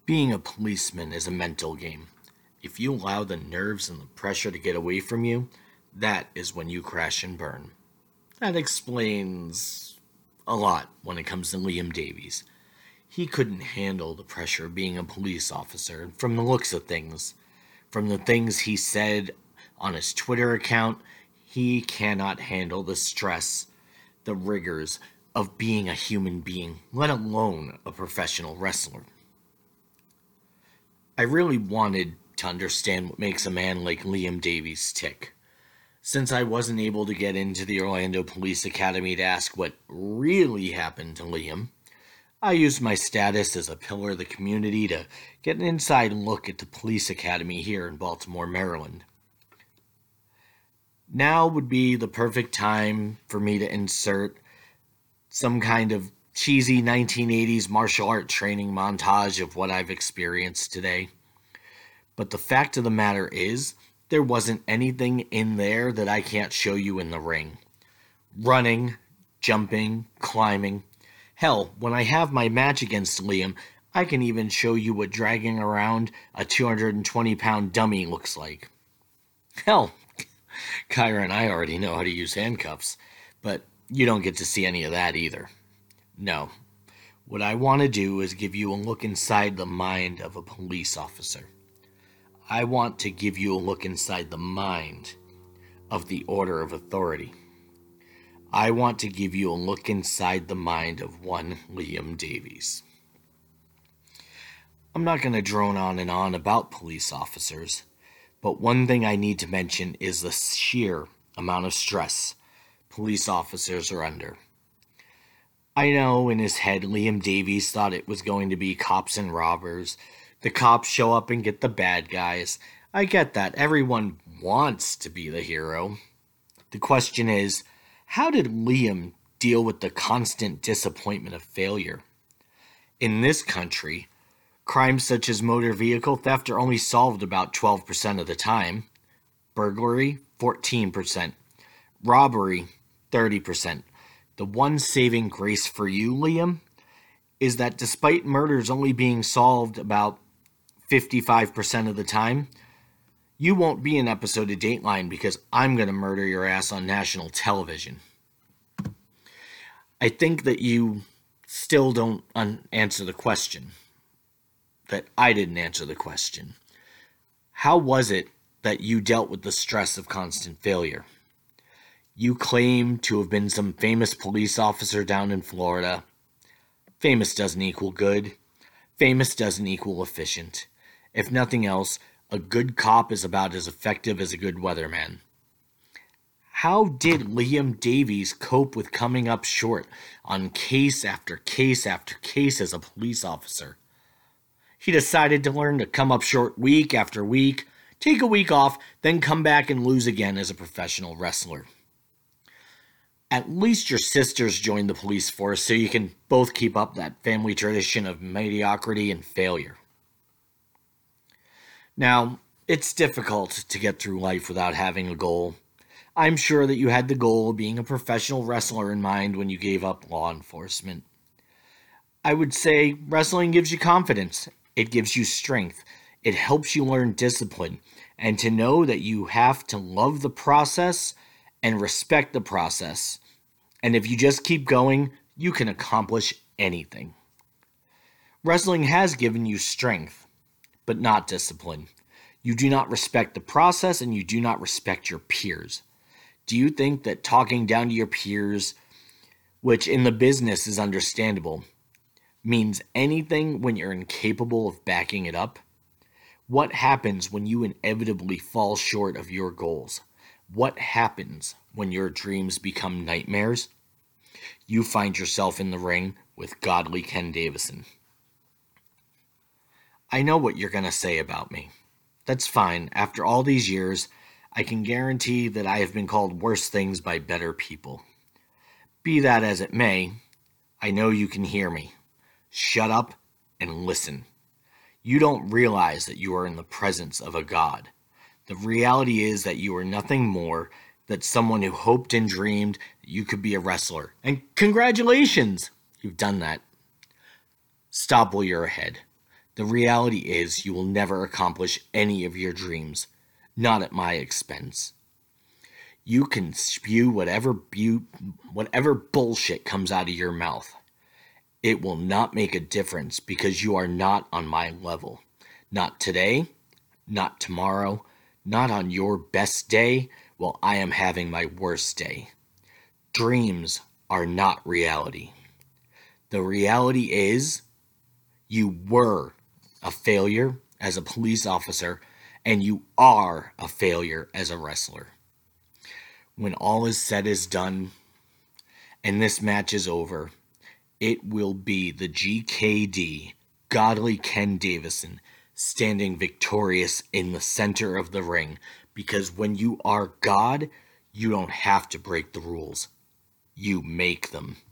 Being a policeman is a mental game. If you allow the nerves and the pressure to get away from you, that is when you crash and burn. That explains a lot when it comes to Liam Davies. He couldn't handle the pressure of being a police officer, and from the looks of things, from the things he said on his Twitter account, he cannot handle the stress, the rigors of being a human being, let alone a professional wrestler. I really wanted to understand what makes a man like Liam Davies tick. Since I wasn't able to get into the Orlando Police Academy to ask what really happened to Liam, I used my status as a pillar of the community to get an inside look at the police academy here in Baltimore, Maryland. Now would be the perfect time for me to insert some kind of cheesy 1980s martial art training montage of what I've experienced today. But the fact of the matter is, there wasn't anything in there that I can't show you in the ring. Running, jumping, climbing. Hell, when I have my match against Liam, I can even show you what dragging around a 220-pound dummy looks like. Hell, Kyra and I already know how to use handcuffs, but you don't get to see any of that either. No. What I want to do is give you a look inside the mind of a police officer. I want to give you a look inside the mind of the Order of Authority. I want to give you a look inside the mind of one Liam Davies. I'm not going to drone on and on about police officers, but one thing I need to mention is the sheer amount of stress police officers are under. I know in his head Liam Davies thought it was going to be cops and robbers. The cops show up and get the bad guys. I get that. Everyone wants to be the hero. The question is, how did Liam deal with the constant disappointment of failure? In this country, crimes such as motor vehicle theft are only solved about 12% of the time. Burglary, 14%. Robbery, 30%. The one saving grace for you, Liam, is that despite murders only being solved about 55% of the time, you won't be an episode of Dateline because I'm going to murder your ass on national television. I think that you still don't answer the question. That I didn't answer the question. How was it that you dealt with the stress of constant failure? You claim to have been some famous police officer down in Florida. Famous doesn't equal good. Famous doesn't equal efficient. If nothing else, a good cop is about as effective as a good weatherman. How did Liam Davies cope with coming up short on case after case after case as a police officer? He decided to learn to come up short week after week, take a week off, then come back and lose again as a professional wrestler. At least your sisters joined the police force so you can both keep up that family tradition of mediocrity and failure. Now, it's difficult to get through life without having a goal. I'm sure that you had the goal of being a professional wrestler in mind when you gave up law enforcement. I would say wrestling gives you confidence. It gives you strength. It helps you learn discipline and to know that you have to love the process and respect the process. And if you just keep going, you can accomplish anything. Wrestling has given you strength, but not discipline. You do not respect the process and you do not respect your peers. Do you think that talking down to your peers, which in the business is understandable, means anything when you're incapable of backing it up? What happens when you inevitably fall short of your goals? What happens when your dreams become nightmares? You find yourself in the ring with godly Ken Davison. I know what you're going to say about me. That's fine. After all these years, I can guarantee that I have been called worse things by better people. Be that as it may, I know you can hear me. Shut up and listen. You don't realize that you are in the presence of a God. The reality is that you are nothing more than someone who hoped and dreamed that you could be a wrestler. And congratulations! You've done that. Stop while you're ahead. The reality is you will never accomplish any of your dreams, not at my expense. You can spew whatever bullshit comes out of your mouth. It will not make a difference because you are not on my level. Not today, not tomorrow, not on your best day while I am having my worst day. Dreams are not reality. The reality is you were a failure as a police officer and you are a failure as a wrestler. When all is said is done and this match is over, it will be the GKD, Godly Ken Davison, standing victorious in the center of the ring, because when you are God, you don't have to break the rules. You make them.